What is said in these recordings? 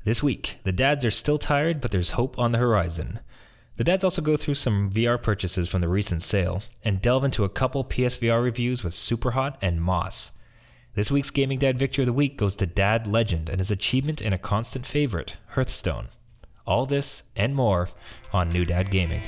This week, the dads are still tired, but there's hope on the horizon. The dads also go through some VR purchases from the recent sale and delve into a couple PSVR reviews with Superhot and Moss. This week's Gaming Dad Victory of the Week goes to Dad Legend and his achievement in a constant favorite, Hearthstone. All this and more on New Dad Gaming.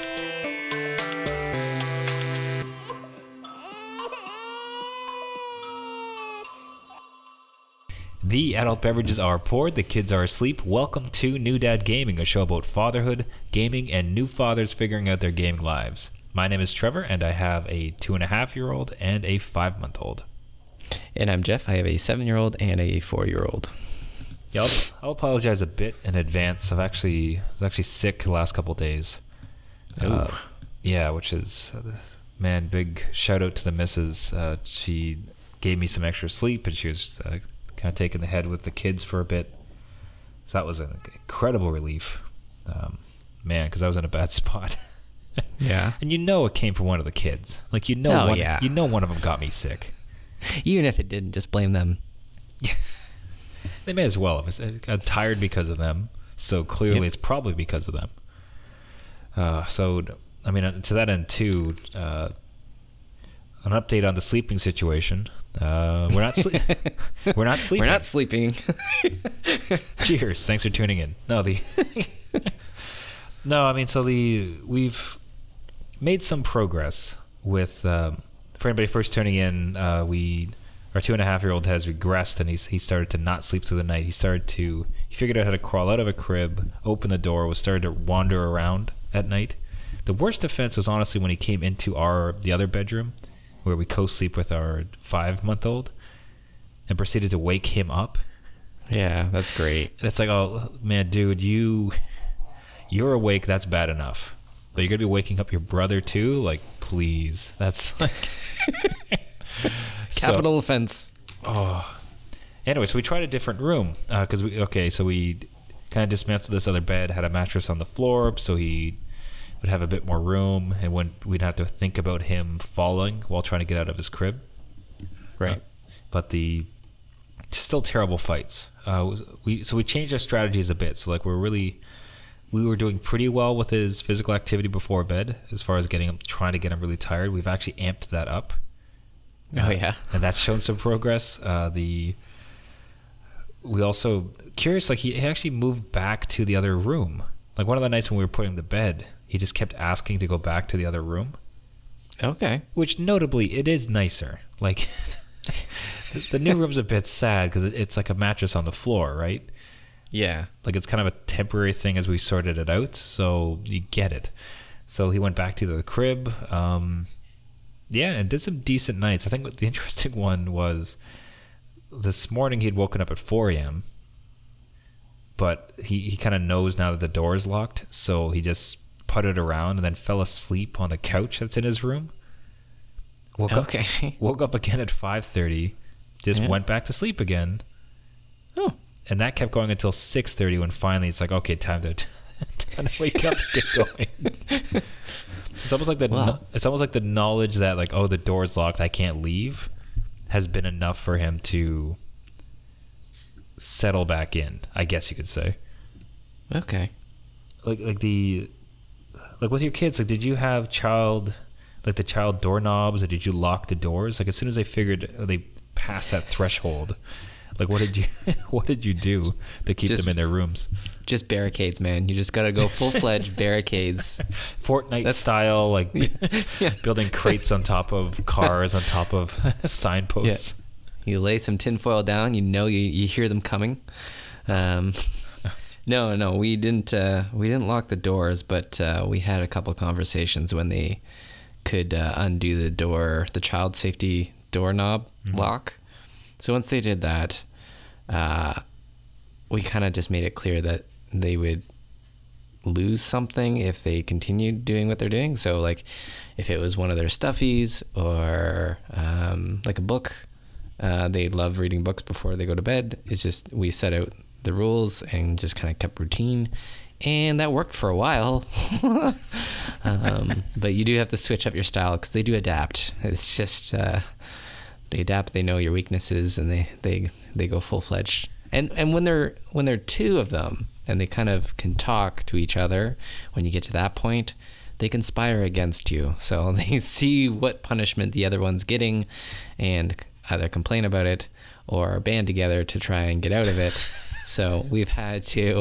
The adult beverages are poured, the kids are asleep. Welcome to New Dad Gaming, a show about fatherhood, gaming, and new fathers figuring out their gaming lives. My name is Trevor, and I have a 2.5-year-old and a 5-month-old. And I'm Jeff. I have a 7-year-old and a 4-year-old. Yeah, I'll apologize a bit in advance. I was actually sick the last couple of days. Which is, big shout out to the missus. She gave me some extra sleep, and she was kind of taking the head with the kids for a bit. So that was an incredible relief. Because I was in a bad spot. Yeah. And it came from one of the kids. One of them got me sick. Even if it didn't, just blame them. They may as well. I'm tired because of them. So clearly It's probably because of them. To that end too, an update on the sleeping situation. We're not sleeping. We're not sleeping. Cheers. Thanks for tuning in. We've made some progress with, for anybody first tuning in, our 2.5-year-old has regressed and he started to not sleep through the night. He figured out how to crawl out of a crib, open the door, started to wander around at night. The worst offense was honestly when he came into the other bedroom where we co-sleep with our 5-month-old and proceeded to wake him up. Yeah, that's great. And it's like, oh man, dude, you're awake. That's bad enough. But you're going to be waking up your brother too? Like, please. That's like... Capital offense. Oh. Anyway, so we tried a different room. So we kind of dismantled this other bed, had a mattress on the floor, so he would have a bit more room, and we'd have to think about him falling while trying to get out of his crib. Right. But still terrible fights. We changed our strategies a bit. So like we were doing pretty well with his physical activity before bed, as far as trying to get him really tired. We've actually amped that up. Oh yeah. And that's shown some progress. We also curious, like he actually moved back to the other room. Like one of the nights when we were putting him to bed, he just kept asking to go back to the other room. Okay. Which notably, it is nicer. Like the new room's a bit sad because it's like a mattress on the floor, right? Yeah. Like it's kind of a temporary thing as we sorted it out, so you get it. So he went back to the crib, and did some decent nights. I think the interesting one was this morning he'd woken up at 4 a.m., but he kind of knows now that the door is locked, so he just putted around and then fell asleep on the couch that's in his room. Woke up again at 5:30, went back to sleep again. Oh. And that kept going until 6:30 when finally it's like, okay, time to wake up and get going. It's almost like the knowledge that like, oh, the door's locked, I can't leave, has been enough for him to settle back in, I guess you could say. Okay. Like with your kids, like did you have the child doorknobs, or did you lock the doors? Like as soon as they passed that threshold, like what did you do to keep them in their rooms? Just barricades, man. You just gotta go full-fledged barricades. Fortnite style, like building crates on top of cars, on top of signposts. Yeah. You lay some tinfoil down, you hear them coming. No, we didn't lock the doors, but we had a couple of conversations when they could undo the child safety doorknob lock. So once they did that, we kind of just made it clear that they would lose something if they continued doing what they're doing. So like if it was one of their stuffies or like a book, they love reading books before they go to bed. It's just we set out the rules and just kind of kept routine, and that worked for a while. But you do have to switch up your style because they do adapt. It's just they adapt. They know your weaknesses, and they go full-fledged And when they're two of them and they kind of can talk to each other, when you get to that point, they conspire against you. So they see what punishment the other one's getting and either complain about it or band together to try and get out of it. So we've had to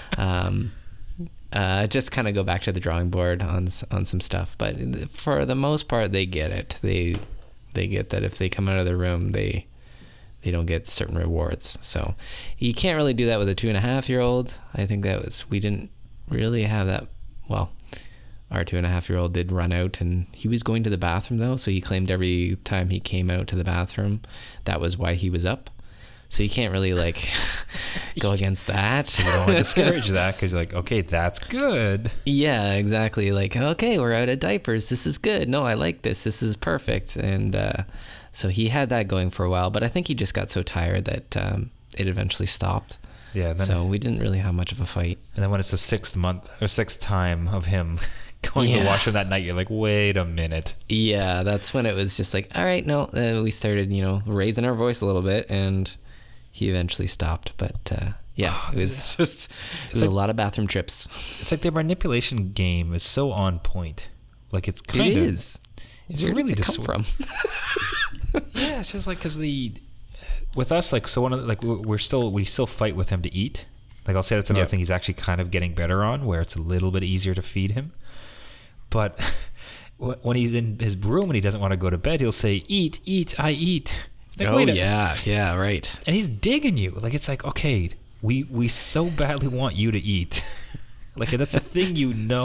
just kind of go back to the drawing board on some stuff. But for the most part, they get it. They get that if they come out of the room, they don't get certain rewards. So you can't really do that with a 2.5-year-old. I think we didn't really have that. Well, our 2.5-year-old did run out, and he was going to the bathroom though. So he claimed every time he came out to the bathroom, that was why he was up. So you can't really go against that. You don't want to discourage that because you're like, okay, that's good. Yeah, exactly. Okay, we're out of diapers. This is good. No, I like this. This is perfect. And so he had that going for a while, but I think he just got so tired that it eventually stopped. Yeah. So we didn't really have much of a fight. And then when it's the sixth time of him going to the washroom that night, you're like, wait a minute. Yeah, that's when it was just like, all right, no. We started, raising our voice a little bit, and he eventually stopped. But it was a lot of bathroom trips. It's like their manipulation game is so on point. Like it's kind of. It is. It's Where really does it come from? Yeah, it's just like because with us, like, so one of the, we still fight with him to eat. Like I'll say that's another thing he's actually kind of getting better on, where it's a little bit easier to feed him. But when he's in his room and he doesn't want to go to bed, he'll say, "Eat, eat, I eat." Like, yeah, right. And he's digging you. Like it's like, okay, we so badly want you to eat. Like that's a thing,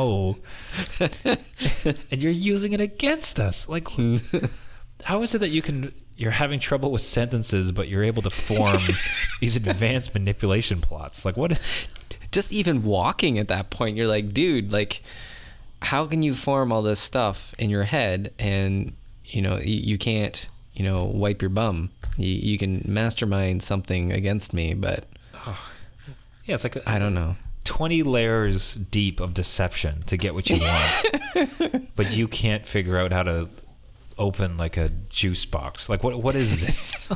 and you're using it against us. Like, how is it that you're having trouble with sentences, but you're able to form these advanced manipulation plots? Like what? Just even walking at that point, you're like, dude, like, how can you form all this stuff in your head and you can't wipe your bum? You can mastermind something against me, but yeah, it's like I don't know. 20 layers deep of deception to get what you want, but you can't figure out how to open like a juice box. Like what is this?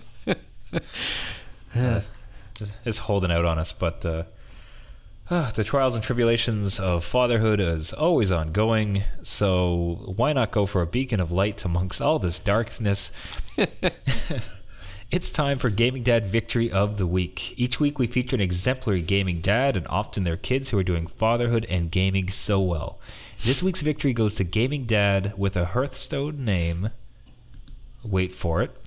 It's holding out on us, but the trials and tribulations of fatherhood is always ongoing, so why not go for a beacon of light amongst all this darkness? It's time for Gaming Dad Victory of the Week. Each week we feature an exemplary gaming dad and often their kids who are doing fatherhood and gaming so well. This week's victory goes to Gaming Dad with a Hearthstone name. Wait for it.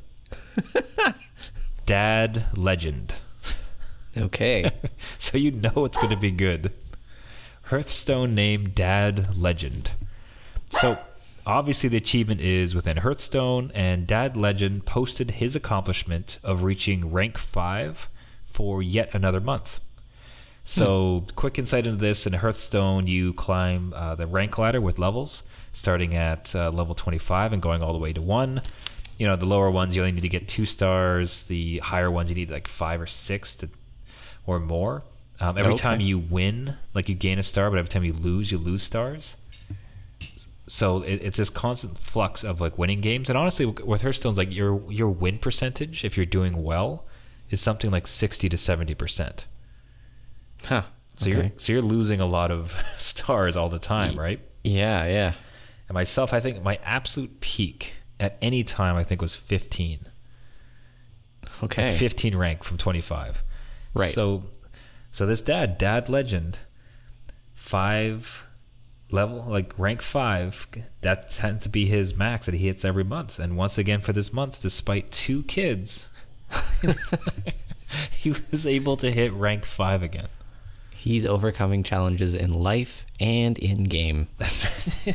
Dad Legend. Okay. So you know it's going to be good. Hearthstone name Dad Legend. So obviously the achievement is within Hearthstone, and Dad Legend posted his accomplishment of reaching rank 5 for yet another month. So quick insight into this: in Hearthstone you climb the rank ladder with levels, starting at level 25 and going all the way to 1. The lower ones you only need to get 2 stars. The higher ones you need like 5 or 6 or more. Every time you win, like, you gain a star, but every time you lose stars. So it's this constant flux of like winning games. And honestly, with Hearthstone's, like, your win percentage, if you're doing well, is something like 60 to 70%. Huh. So you're losing a lot of stars all the time, right? Yeah. And myself, I think my absolute peak at any time, I think, was 15. Okay. Like 15 rank from 25. Right. So this Dad Legend, 5 level, like rank 5, that tends to be his max that he hits every month. And once again for this month, despite 2 kids, he was able to hit rank 5 again. He's overcoming challenges in life and in game. That's right.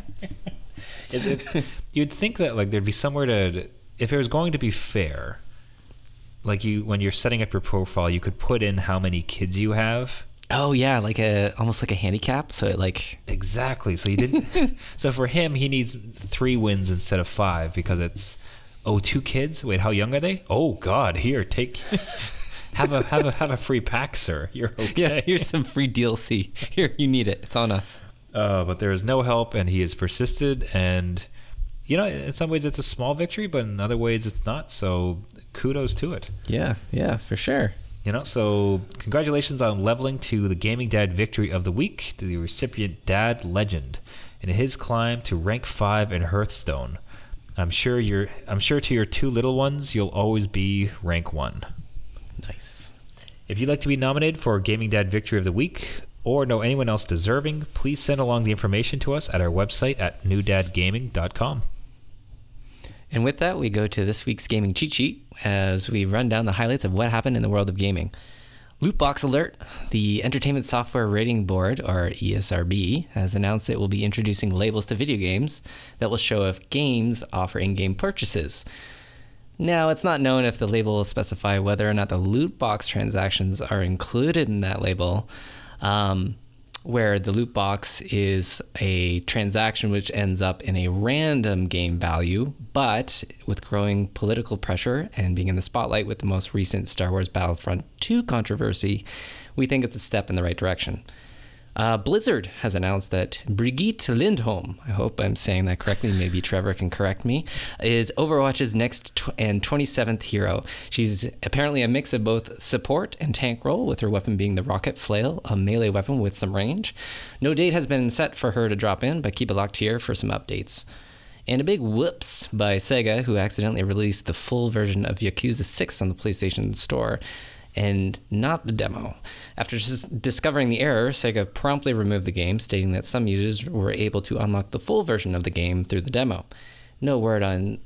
You'd think that, like, there'd be somewhere to, if it was going to be fair, like, when you're setting up your profile, you could put in how many kids you have. Oh yeah, almost like a handicap. So it like exactly. So you didn't. So for him, he needs 3 wins instead of 5 because it's 2 kids. Wait, how young are they? Oh God, here, take. Have a free pack, sir. You're okay. Yeah, here's some free DLC. Here, you need it. It's on us. But there is no help, and he has persisted. And in some ways it's a small victory, but in other ways it's not. So kudos to it. Yeah, for sure. So congratulations on leveling to the Gaming Dad Victory of the Week, to the recipient Dad Legend, in his climb to rank 5 in Hearthstone. I'm sure to your 2 little ones, you'll always be rank 1. Nice. If you'd like to be nominated for Gaming Dad Victory of the Week, or know anyone else deserving, please send along the information to us at our website at newdadgaming.com. And with that, we go to this week's gaming cheat sheet as we run down the highlights of what happened in the world of gaming. Lootbox Alert, the Entertainment Software Rating Board, or ESRB, has announced it will be introducing labels to video games that will show if games offer in-game purchases. Now, it's not known if the label will specify whether or not the loot box transactions are included in that label, where the loot box is a transaction which ends up in a random game value, but with growing political pressure and being in the spotlight with the most recent Star Wars Battlefront 2 controversy, we think it's a step in the right direction. Blizzard has announced that Brigitte Lindholm, I hope I'm saying that correctly, maybe Trevor can correct me, is Overwatch's next and 27th hero. She's apparently a mix of both support and tank role, with her weapon being the rocket flail, a melee weapon with some range. No date has been set for her to drop in, but keep it locked here for some updates. And a big whoops by Sega, who accidentally released the full version of Yakuza 6 on the PlayStation Store, and not the demo. After discovering the error, Sega promptly removed the game, stating that some users were able to unlock the full version of the game through the demo. No word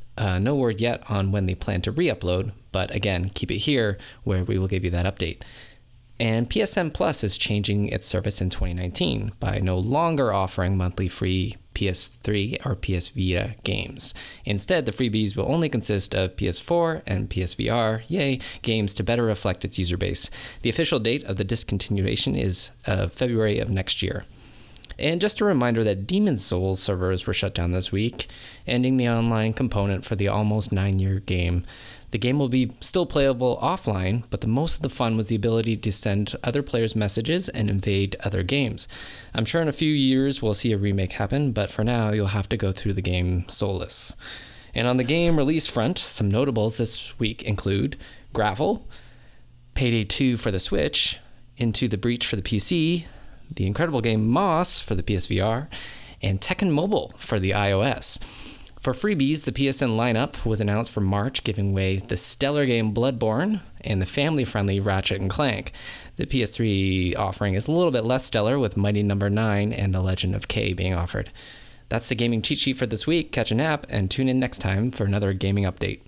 yet on when they plan to re-upload, but again, keep it here where we will give you that update. And PSN Plus is changing its service in 2019 by no longer offering monthly free PS3 or PS Vita games. Instead, the freebies will only consist of PS4 and PSVR, games to better reflect its user base. The official date of the discontinuation is February of next year. And just a reminder that Demon's Souls servers were shut down this week, ending the online component for the almost 9-year game. The game will be still playable offline, but the most of the fun was the ability to send other players messages and invade other games. I'm sure in a few years we'll see a remake happen, but for now you'll have to go through the game soulless. And on the game release front, some notables this week include Gravel, Payday 2 for the Switch, Into the Breach for the PC, the incredible game Moss for the PSVR, and Tekken Mobile for the iOS. For freebies, the PSN lineup was announced for March, giving away the stellar game Bloodborne and the family-friendly Ratchet & Clank. The PS3 offering is a little bit less stellar, with Mighty No. 9 and The Legend of Kay being offered. That's the gaming cheat sheet for this week. Catch a nap and tune in next time for another gaming update.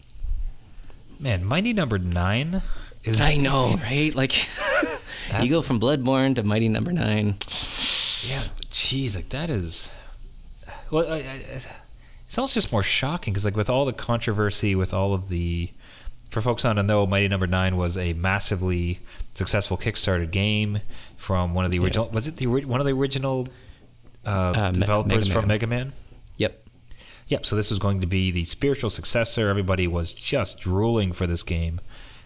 Man, Mighty No. 9 is... I know, right? Like, you go from Bloodborne to Mighty No. 9. Yeah, geez, like that is... Well, it's almost just more shocking because, like, with all the controversy, with all of the, for folks on to know, Mighty No. 9 was a massively successful Kickstarter game from one of the original. Was it one of the original developers from Mega Man? Yep. So this was going to be the spiritual successor. Everybody was just drooling for this game,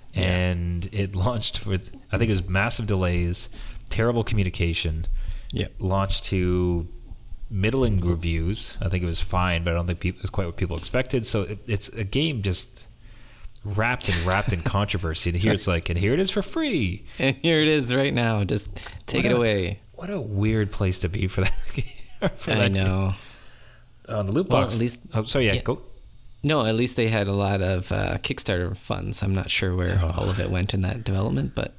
and it launched with, I think it was massive delays, terrible communication. Yep. Launched to middling reviews. I think it was fine, but I don't think it was quite what people expected. So it's a game just wrapped in controversy. And here it's like, and here it is for free. And here it is right now. Just take it away. What a weird place to be for that game. I know. On the loot box. Well, at least, go. No, at least they had a lot of Kickstarter funds. I'm not sure where all of it went in that development, but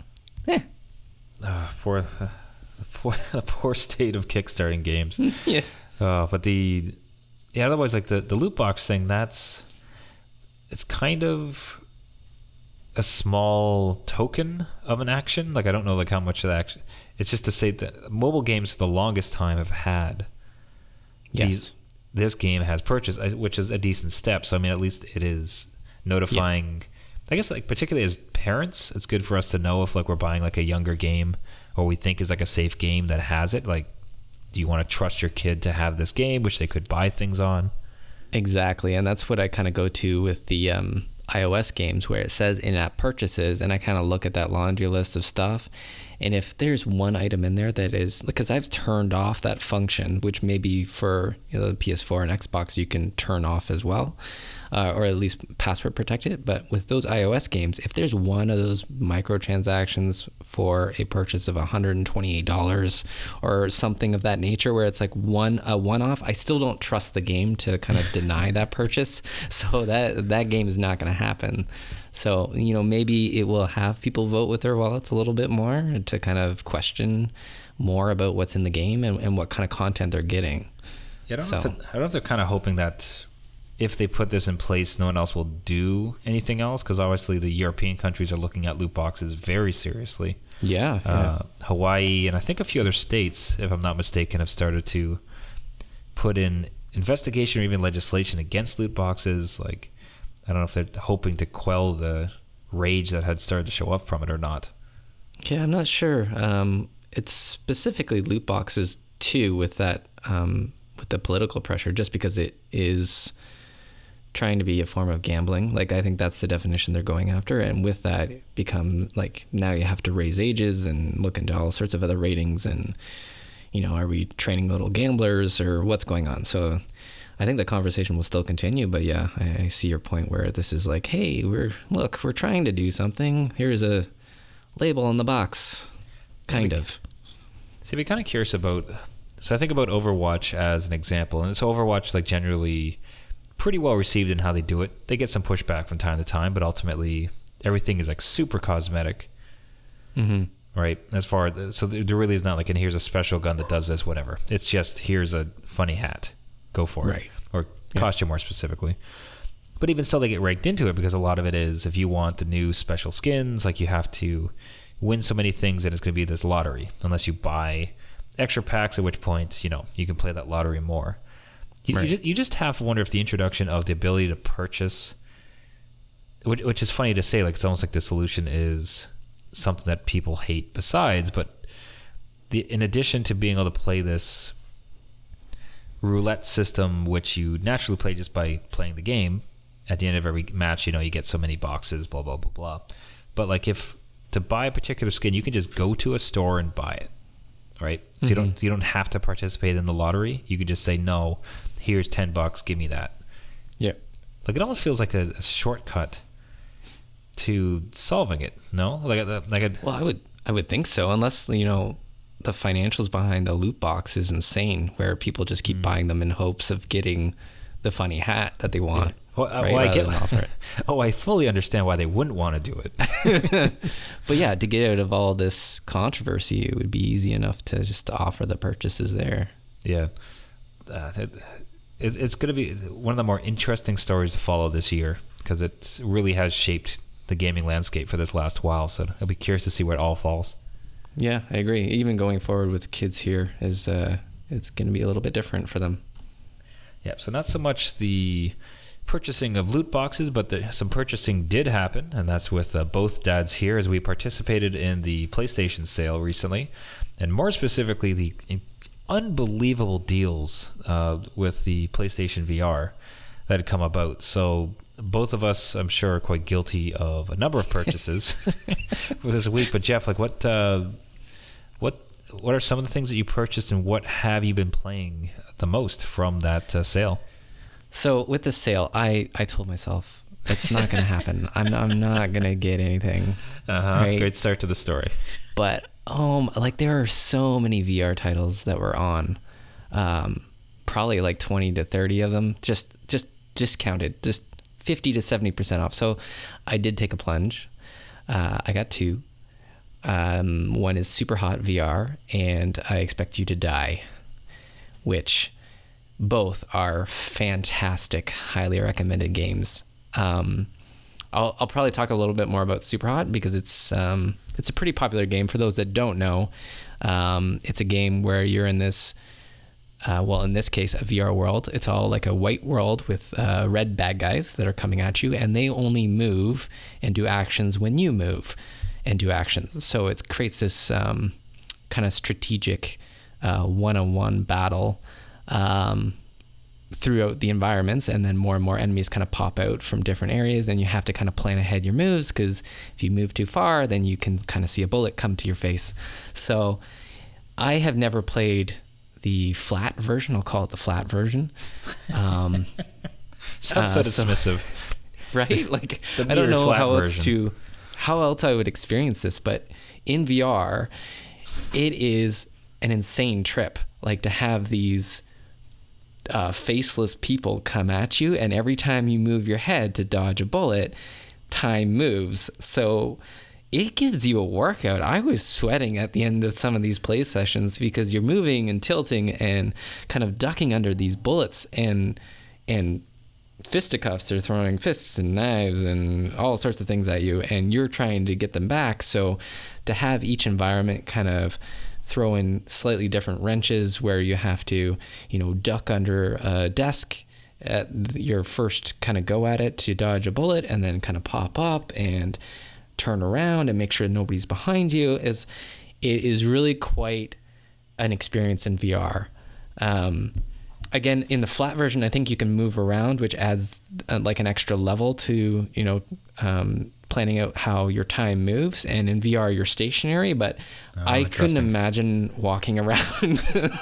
the poor state of kickstarting games. Yeah. But otherwise, like the loot box thing, it's kind of a small token of an action. Like, I don't know like how much of that action. It's just to say that mobile games for the longest time have had this game has purchased, which is a decent step. So I mean, at least it is notifying. I guess, like, particularly as parents, it's good for us to know if, like, we're buying like a younger game or we think is like a safe game that has it. Like, do you want to trust your kid to have this game, which they could buy things on? Exactly. And that's what I kind of go to with the iOS games, where it says in-app purchases, and I kind of look at that laundry list of stuff. And if there's one item in there that is, because I've turned off that function, which maybe for the PS4 and Xbox you can turn off as well. or at least password protected. But with those iOS games, if there's one of those microtransactions for a purchase of $128 or something of that nature, where it's like a one-off, I still don't trust the game to kind of deny that purchase. So that game is not going to happen. So, maybe it will have people vote with their wallets a little bit more to kind of question more about what's in the game and what kind of content they're getting. Yeah, I don't know if they're kind of hoping that if they put this in place, no one else will do anything else, because obviously the European countries are looking at loot boxes very seriously. Yeah. Hawaii and I think a few other states, if I'm not mistaken, have started to put in investigation or even legislation against loot boxes. Like, I don't know if they're hoping to quell the rage that had started to show up from it or not. Yeah, I'm not sure. It's specifically loot boxes too, with that, with the political pressure, just because it is trying to be a form of gambling. Like, I think that's the definition they're going after. And with that, it become like, now you have to raise ages and look into all sorts of other ratings. And, are we training little gamblers or what's going on? So I think the conversation will still continue, but yeah, I see your point where this is like, hey, we're trying to do something. Here's a label on the box, kind of. See, I'd be kind of curious about, so I think about Overwatch as an example, and it's Overwatch like generally pretty well received in how they do it. They get some pushback from time to time, but ultimately everything is like super cosmetic. Mm-hmm. Right? So there really is not like, and here's a special gun that does this, whatever. It's just, here's a funny hat. Go for it. Or costume more specifically. But even still, they get raked into it because a lot of it is, if you want the new special skins, like, you have to win so many things and it's going to be this lottery unless you buy extra packs, at which point, you can play that lottery more. You just have to wonder if the introduction of the ability to purchase, which is funny to say, like, it's almost like the solution is something that people hate besides, but in addition to being able to play this roulette system, which you naturally play just by playing the game, at the end of every match, you get so many boxes, blah, blah, blah, blah. But like, if to buy a particular skin, you can just go to a store and buy it, right? So you don't have to participate in the lottery. You can just say, no, here's $10, give me that. Yeah. Like, it almost feels like a shortcut to solving it. No, well, I would think so, unless the financials behind the loot box is insane, where people just keep buying them in hopes of getting the funny hat that they want. Yeah. Well, I fully understand why they wouldn't want to do it. But yeah, to get out of all this controversy, it would be easy enough to just offer the purchases there. Yeah. It's going to be one of the more interesting stories to follow this year, because it really has shaped the gaming landscape for this last while. So I'll be curious to see where it all falls. Yeah, I agree. Even going forward with kids here is it's going to be a little bit different for them. Yeah, so not so much the purchasing of loot boxes, but some purchasing did happen, and that's with both dads here, as we participated in the PlayStation sale recently, and more specifically the unbelievable deals with the PlayStation VR that had come about. So both of us, I'm sure, are quite guilty of a number of purchases for this week. But Jeff, like, what are some of the things that you purchased, and what have you been playing the most from that sale? So with the sale, I told myself it's not going to happen. I'm not going to get anything. Right? Great start to the story. But there are so many VR titles that were on, probably like 20 to 30 of them, just discounted, just 50 to 70% off. So I did take a plunge. I got two. One is Super Hot VR and I Expect You to Die, which both are fantastic, highly recommended games. I'll probably talk a little bit more about Super Hot because it's a pretty popular game. For those that don't know, it's a game where you're in this, in this case, a VR world. It's all like a white world with red bad guys that are coming at you, and they only move and do actions when you move and do actions. So it creates this kind of strategic one-on-one battle throughout the environments, and then more and more enemies kind of pop out from different areas, and you have to kind of plan ahead your moves, because if you move too far, then you can kind of see a bullet come to your face. So I have never played the flat version. I'll call it the flat version. Sounds so dismissive. Right? Like, The I don't mirrored know flat how version. else I would experience this, but in VR, it is an insane trip. Like, to have these faceless people come at you, and every time you move your head to dodge a bullet, time moves. So it gives you a workout. I was sweating at the end of some of these play sessions because you're moving and tilting and kind of ducking under these bullets, and fisticuffs are throwing fists and knives and all sorts of things at you, and you're trying to get them back. So to have each environment kind of throw in slightly different wrenches where you have to, duck under a desk at your first kind of go at it to dodge a bullet, and then kind of pop up and turn around and make sure nobody's behind you, it is really quite an experience in VR. Again, in the flat version, I think you can move around, which adds like an extra level to, planning out how your time moves. And in VR, you're stationary, but I couldn't imagine walking around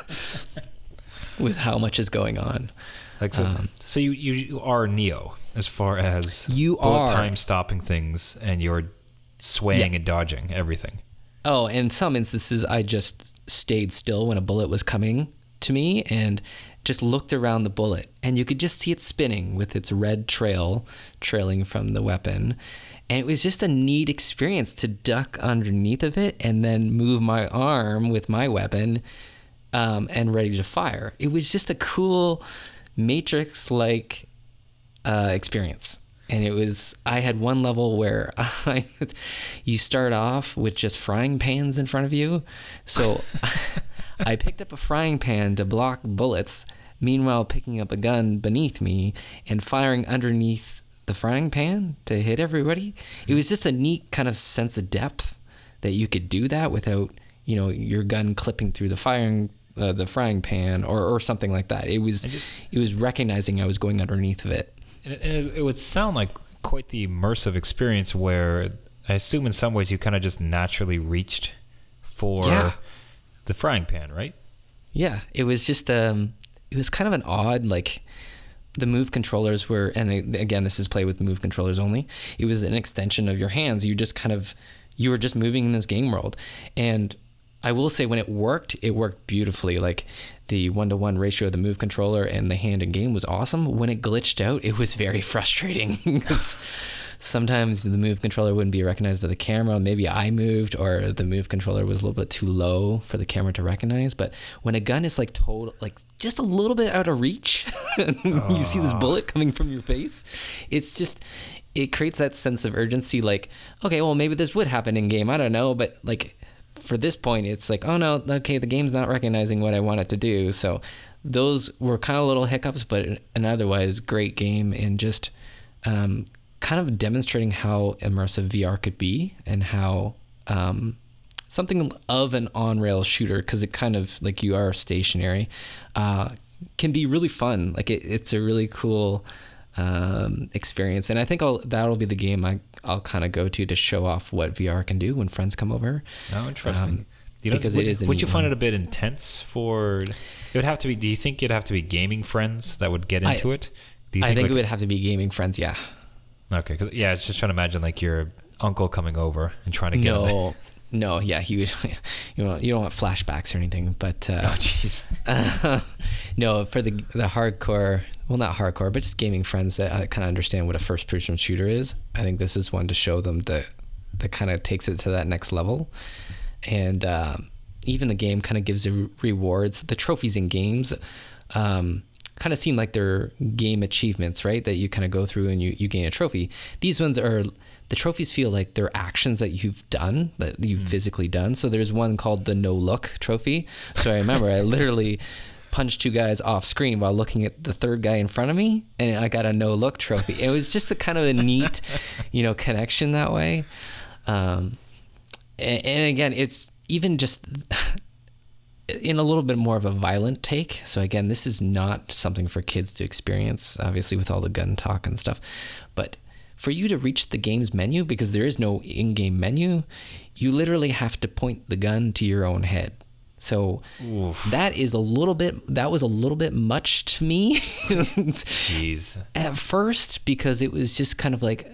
with how much is going on. Like so you are Neo as far as you bullet are time stopping things, and you're swaying and dodging everything. Oh, in some instances, I just stayed still when a bullet was coming to me and just looked around the bullet, and you could just see it spinning with its red trail trailing from the weapon. And it was just a neat experience to duck underneath of it and then move my arm with my weapon and ready to fire. It was just a cool Matrix-like experience. And I had one level where you start off with just frying pans in front of you. So I picked up a frying pan to block bullets, meanwhile picking up a gun beneath me and firing underneath the frying pan to hit everybody. It was just a neat kind of sense of depth that you could do that without, your gun clipping through the frying pan or something like that. It was recognizing I was going underneath of it. And it would sound like quite the immersive experience where I assume in some ways you kind of just naturally reached for the frying pan, right? Yeah, it was just, it was kind of an odd, like, the Move controllers were, and again, this is play with Move controllers only, it was an extension of your hands. You were just moving in this game world. And I will say when it worked beautifully. Like, the 1-to-1 ratio of the Move controller and the hand in game was awesome. When it glitched out, it was very frustrating because sometimes the Move controller wouldn't be recognized by the camera. Maybe I moved, or the Move controller was a little bit too low for the camera to recognize. But when a gun is like just a little bit out of reach, you see this bullet coming from your face, it creates that sense of urgency. Like, okay, well, maybe this would happen in game. I don't know, but like, for this point, it's like, oh no, okay, the game's not recognizing what I want it to do. So those were kind of little hiccups, but an otherwise great game, and just kind of demonstrating how immersive VR could be, and how something of an on-rail shooter, because it kind of, like, you are stationary, can be really fun. Like, it's a really cool experience, and I think that'll be the game I'll kind of go to show off what VR can do when friends come over. Oh, interesting. Because it is. Would you find it a bit intense for? It would have to be. Do you think you'd have to be gaming friends that would get into it? Do you I think it would have to be gaming friends. Yeah. Okay. Because I was just trying to imagine like your uncle coming over and trying to get. No, yeah, he would. You don't want flashbacks or anything, but oh jeez. No, for the hardcore, well, not hardcore, but just gaming friends that kind of understand what a first-person shooter is. I think this is one to show them that kind of takes it to that next level, and even the game kind of gives you rewards. The trophies in games kind of seem like they're game achievements, right? That you kind of go through and you gain a trophy. These ones are. The trophies feel like they're actions that you've done, that you've physically done. So there's one called the No Look trophy. So I remember I literally punched 2 guys off screen while looking at the third guy in front of me, and I got a No Look trophy. It was just a kind of a neat, connection that way. And again, it's even just in a little bit more of a violent take. So again, this is not something for kids to experience, obviously, with all the gun talk and stuff. But for you to reach the game's menu, because there is no in-game menu, you literally have to point the gun to your own head. So Oof. that was a little bit much to me Jeez. at first, because it was just kind of like,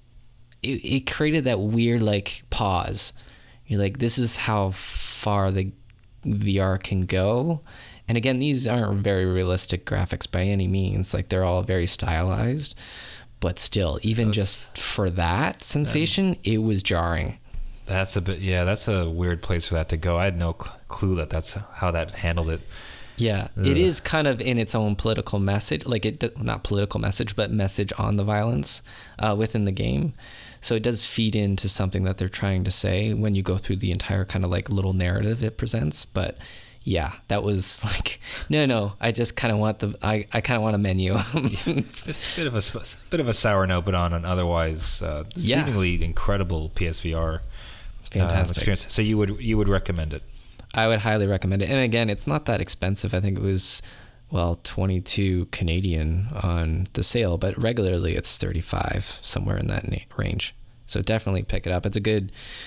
it created that weird like pause. You're like, this is how far the VR can go. And again, these aren't very realistic graphics by any means. Like, they're all very stylized, but still, even just for that sensation, it was jarring. That's a weird place for that to go. I had no clue that that's how that handled it. Yeah, it is kind of in its own political message, like not political message, but message on the violence within the game. So it does feed into something that they're trying to say when you go through the entire kind of like little narrative it presents. But yeah, that was like, no, I just kind of want I kind of want a menu. It's a bit of a sour note, but on an otherwise seemingly incredible PSVR Fantastic experience. So you would recommend it? I would highly recommend it. And again, it's not that expensive. I think it was, 22 Canadian on the sale, but regularly it's 35, somewhere in that range. So definitely pick it up. It's a good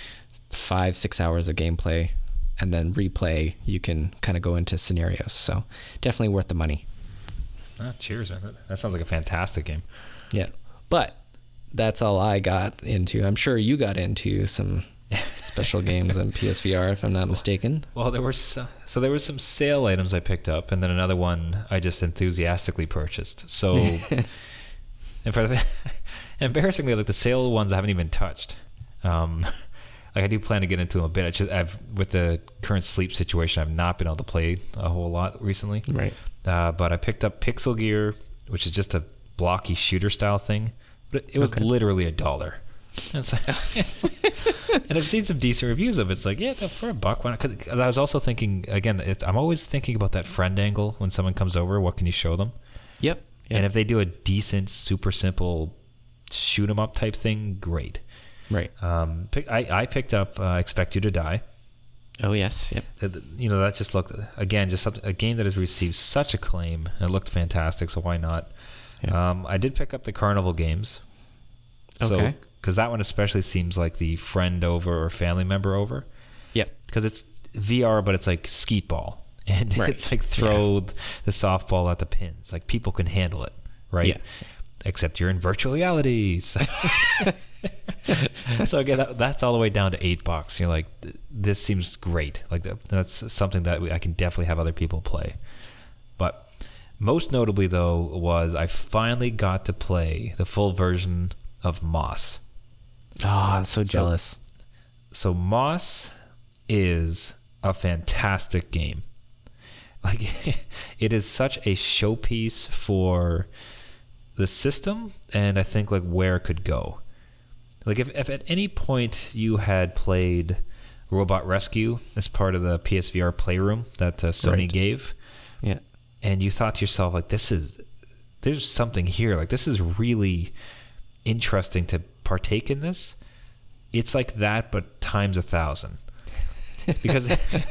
5-6 hours of gameplay, and then replay. You can kind of go into scenarios. So definitely worth the money. Cheers. That sounds like a fantastic game. Yeah. But that's all I got into. I'm sure you got into some special games on PSVR, if I'm not mistaken. Well, there were some sale items I picked up, and then another one I just enthusiastically purchased. So, and embarrassingly, like the sale ones I haven't even touched. Like I do plan to get into them a bit. With the current sleep situation, I've not been able to play a whole lot recently. Right. But I picked up Pixel Gear, which is just a blocky shooter style thing, but it was literally $1. And, and I've seen some decent reviews of it. It's like, yeah, for $1, why not? Because I was also thinking, again, I'm always thinking about that friend angle when someone comes over. What can you show them? Yep. And if they do a decent, super simple shoot 'em up type thing, great. Right. I picked up Expect You to Die. Oh yes. Yep. That just looked, again, just a game that has received such acclaim. It looked fantastic, so why not? Yeah. I did pick up the Carnival games. Okay. Because that one especially seems like the friend over or family member over. Yep. Because it's VR, but it's like skeet ball. And it's like throw the softball at the pins. Like, people can handle it, right? Yeah. Except you're in virtual reality. So again, that's all the way down to $8. You're like, this seems great. Like, that's something that I can definitely have other people play. But most notably, though, was I finally got to play the full version of Moss. Oh, I'm so jealous. So Moss is a fantastic game. Like, it is such a showpiece for the system, and I think like where it could go. Like, if at any point you had played Robot Rescue as part of the PSVR Playroom that Sony gave, yeah, and you thought to yourself, like, there's something here. Like, this is really interesting to partake in this. It's like that, but times 1,000. Because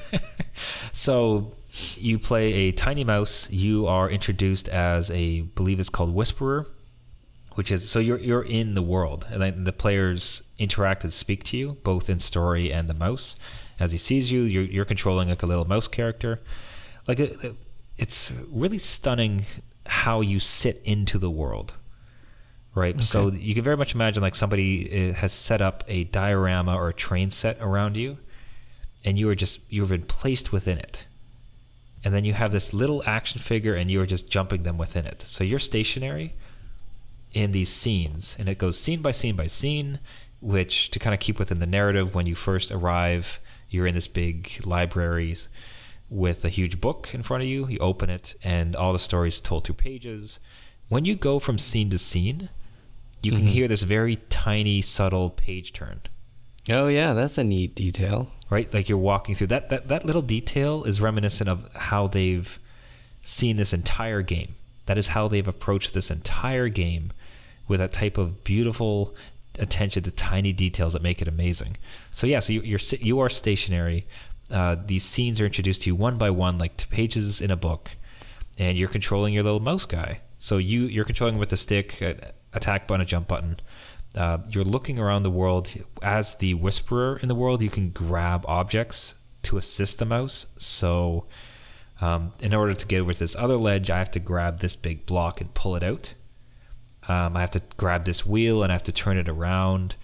so you play a tiny mouse. You are introduced as believe it's called Whisperer, which is, so you're in the world, and then the players interact and speak to you both in story and the mouse. As he sees you, you're controlling like a little mouse character. Like, it's really stunning how you sit into the world. Right. Okay. So you can very much imagine like somebody has set up a diorama or a train set around you, and you've been placed within it. And then you have this little action figure, and you are just jumping them within it. So you're stationary in these scenes, and it goes scene by scene by scene, which, to kind of keep within the narrative, when you first arrive, you're in this big library with a huge book in front of you. You open it, and all the stories told through pages. When you go from scene to scene, you can hear this very tiny, subtle page turn. Oh yeah, that's a neat detail. Right? Like, you're walking through that little detail is reminiscent of how they've seen this entire game. That is how they've approached this entire game, with that type of beautiful attention to tiny details that make it amazing. So yeah, so you are stationary. These scenes are introduced to you one by one, like to pages in a book, and you're controlling your little mouse guy. So you're controlling with a stick, attack button, a jump button. You're looking around the world. As the Whisperer in the world, you can grab objects to assist the mouse. So in order to get over to this other ledge, I have to grab this big block and pull it out. I have to grab this wheel and I have to turn it around.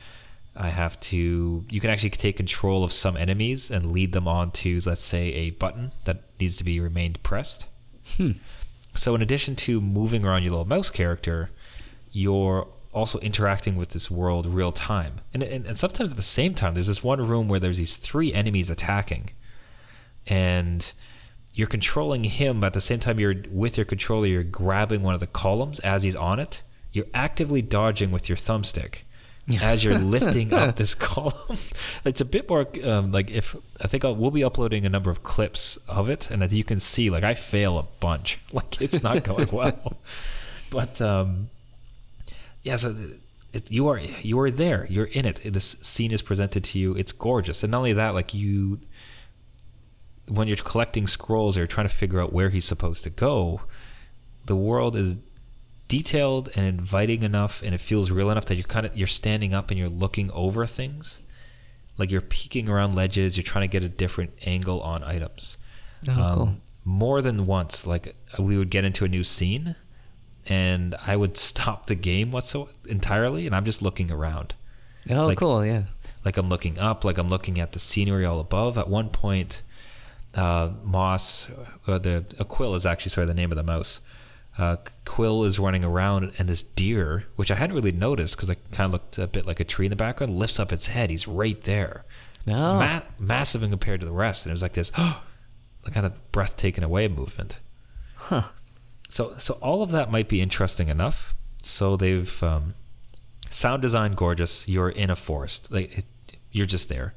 You can actually take control of some enemies and lead them onto, let's say, a button that needs to be remained pressed. So in addition to moving around your little mouse character, you're also interacting with this world real time. And sometimes at the same time, there's this one room where there's these 3 enemies attacking. And you're controlling him, but at the same time you're with your controller, you're grabbing one of the columns as he's on it. You're actively dodging with your thumbstick as you're lifting up this column. It's a bit more we'll be uploading a number of clips of it, and as you can see, like, I fail a bunch. Like, it's not going well. But yeah, so you are there. You're in it. This scene is presented to you. It's gorgeous, and not only that, like, when you're collecting scrolls or you're trying to figure out where he's supposed to go, the world is detailed and inviting enough, and it feels real enough that you're standing up and you're looking over things. Like, you're peeking around ledges, you're trying to get a different angle on items. Cool. More than once, like, we would get into a new scene and I would stop the game entirely, and I'm just looking around. Oh, like, cool, yeah. Like, I'm looking up, like I'm looking at the scenery all above. At one point, Moss, Quill is actually, the name of the mouse. Quill is running around, and this deer, which I hadn't really noticed because I kind of looked a bit like a tree in the background, lifts up its head. He's right there. Oh. Massive compared to the rest. And it was like this kind of breath-taken away movement. Huh. So all of that might be interesting enough. So they've sound design gorgeous. You're in a forest. You're just there.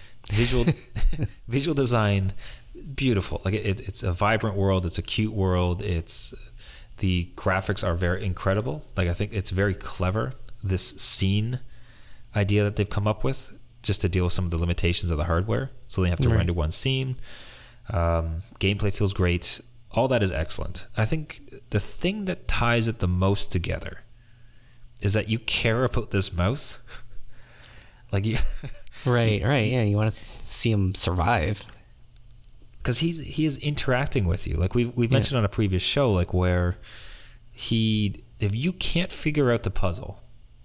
Visual design beautiful. Like, it's a vibrant world. It's a cute world. The graphics are very incredible. Like, I think it's very clever, this scene idea that they've come up with, just to deal with some of the limitations of the hardware. So they have to render one scene. Gameplay feels great. All that is excellent. I think the thing that ties it the most together is that you care about this mouse. Like, you Right. Yeah, you want to see him survive. Because he is interacting with you. Like, we've mentioned on a previous show, like, where if you can't figure out the puzzle,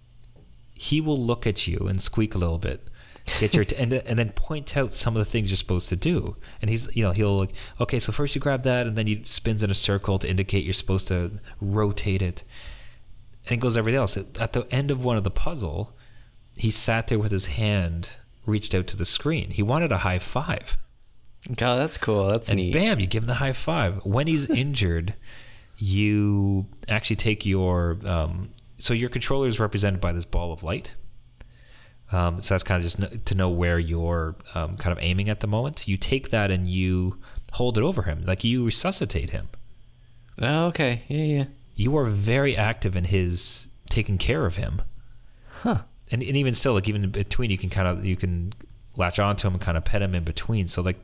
he will look at you and squeak a little bit, get your and then point out some of the things you're supposed to do. And he'll like, okay, so first you grab that, and then he spins in a circle to indicate you're supposed to rotate it, and it goes everything else. At the end of one of the puzzle, he sat there with his hand reached out to the screen. He wanted a high five. God, that's cool. That's neat. And bam, you give him the high five. When he's injured, you actually take your so your controller is represented by this ball of light. So that's kind of just to know where you're kind of aiming at the moment. You take that and you hold it over him, like you resuscitate him. Oh, okay. Yeah. You are very active in his taking care of him. Huh. And even still, like, even in between, you can latch onto him and kind of pet him in between. So, like,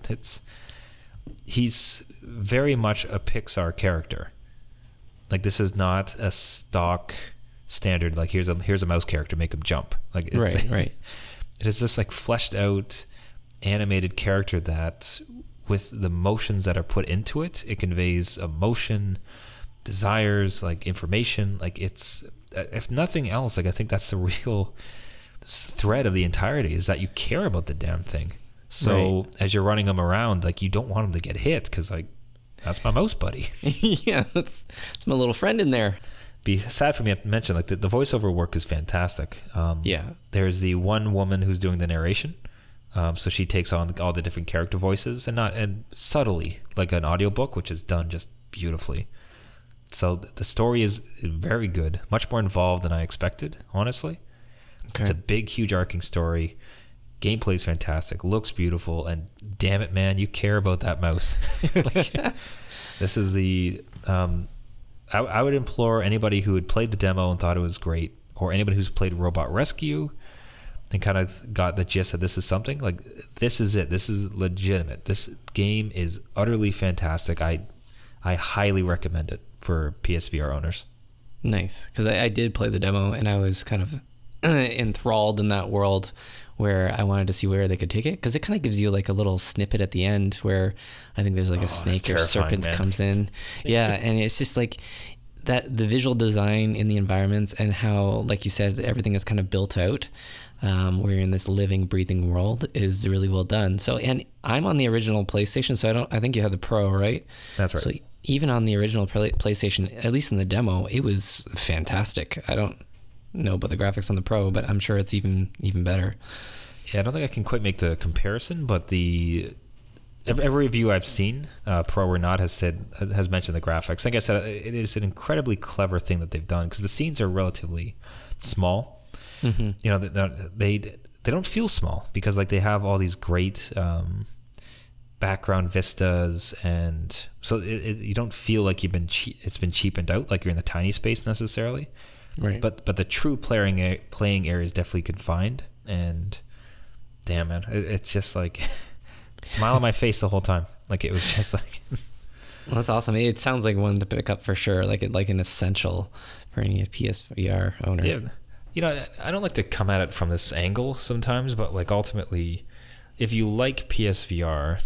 he's very much a Pixar character. Like, this is not a stock standard, like, here's a mouse character, make him jump. Like, it's, right. It is this, like, fleshed out animated character that, with the motions that are put into it, it conveys emotion, desires, like, information. Like, it's, if nothing else, like, I think that's the real thread of the entirety, is that you care about the damn thing. So as you're running him around, like, you don't want him to get hit, because, like, that's my mouse buddy. Yeah, that's my little friend in there. Be sad for me to mention, like, the voiceover work is fantastic. There's the one woman who's doing the narration, so she takes on all the different character voices and subtly, like an audiobook, which is done just beautifully. So the story is very good, much more involved than I expected, honestly. Okay. It's a big, huge arcing story. Gameplay is fantastic, looks beautiful, and damn it, man, you care about that mouse. Like, this is the I would implore anybody who had played the demo and thought it was great, or anybody who's played Robot Rescue and kind of got the gist that this is something, like, this is it. This is legitimate. This game is utterly fantastic. I highly recommend it for PSVR owners. Nice, because I did play the demo and I was kind of enthralled in that world where I wanted to see where they could take it, because it kind of gives you like a little snippet at the end where I think there's like a snake or serpent comes in. Yeah, and it's just like that, the visual design in the environments and how, like you said, everything is kind of built out. We're in this living, breathing world is really well done. So, and I'm on the original PlayStation, so I think you had the Pro, right? That's right. So even on the original PlayStation, at least in the demo, it was fantastic. I don't know about the graphics on the Pro, but I'm sure it's even better. Yeah, I don't think I can quite make the comparison, but every review I've seen, pro or not, has mentioned the graphics. Like I said, it is an incredibly clever thing that they've done, because the scenes are relatively small. Mm-hmm. You know, they don't feel small, because like they have all these great background vistas, and so you don't feel like it's been cheapened out, like you're in the tiny space necessarily. Right. But the true playing area is definitely confined, and damn, man, it's just like smile on my face the whole time. Like it was just like. Well, that's awesome. It sounds like one to pick up for sure. Like an essential for any PSVR owner. Yeah, you know, I don't like to come at it from this angle sometimes, but like ultimately, if you like PSVR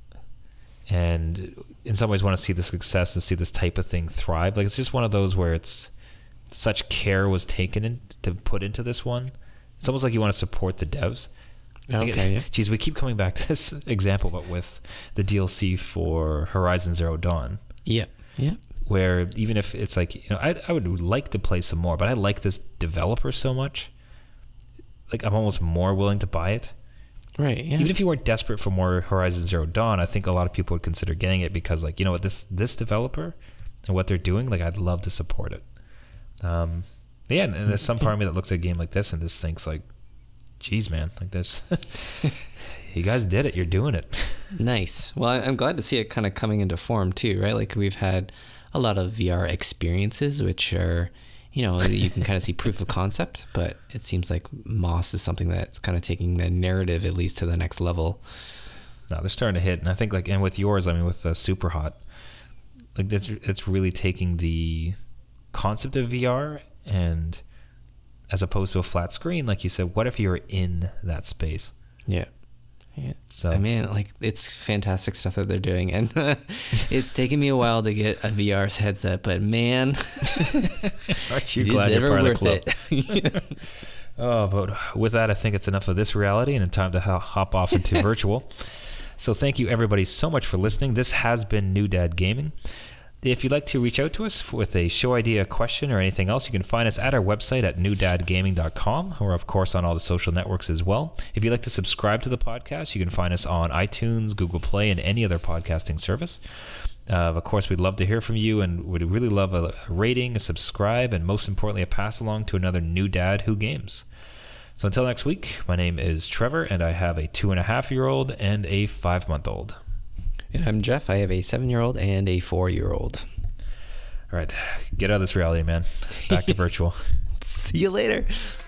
and in some ways want to see the success and see this type of thing thrive, like it's just one of those where it's such care was taken to put into this one. It's almost like you want to support the devs. Okay. Yeah. Geez, we keep coming back to this example, but with the DLC for Horizon Zero Dawn. Yeah. Yeah. Where even if it's like, you know, I would like to play some more, but I like this developer so much. Like I'm almost more willing to buy it. Right. Yeah. Even if you weren't desperate for more Horizon Zero Dawn, I think a lot of people would consider getting it because, like, you know what, this developer and what they're doing, like, I'd love to support it. Yeah, and there's some part of me that looks at a game like this and just thinks like, geez, man, like this, you guys did it. You're doing it. Nice. Well, I'm glad to see it kind of coming into form too, right? Like we've had a lot of VR experiences, which are, you know, you can kind of see proof of concept, but it seems like Moss is something that's kind of taking the narrative at least to the next level. No, they're starting to hit. And I think like, and with yours, I mean, with Super Hot, like it's really taking the concept of VR and as opposed to a flat screen, like you said, what if you're in that space? Yeah. Yeah. So I mean, like it's fantastic stuff that they're doing, and it's taken me a while to get a VR headset, but man, aren't you glad you're part of the club? It. Oh, but with that, I think it's enough of this reality, and it's time to hop off into virtual. So thank you everybody so much for listening. This has been New Dad Gaming. If you'd like to reach out to us with a show idea, question, or anything else, you can find us at our website at newdadgaming.com, or of course on all the social networks as well. If you'd like to subscribe to the podcast, you can find us on iTunes, Google Play, and any other podcasting service. Of course, we'd love to hear from you, and would really love a rating, a subscribe, and most importantly, a pass along to another new dad who games. So until next week, my name is Trevor, and I have a 2.5-year-old and a 5-month-old. And I'm Jeff. I have a 7-year-old and a 4-year-old. All right, get out of this reality, man. Back to virtual. See you later.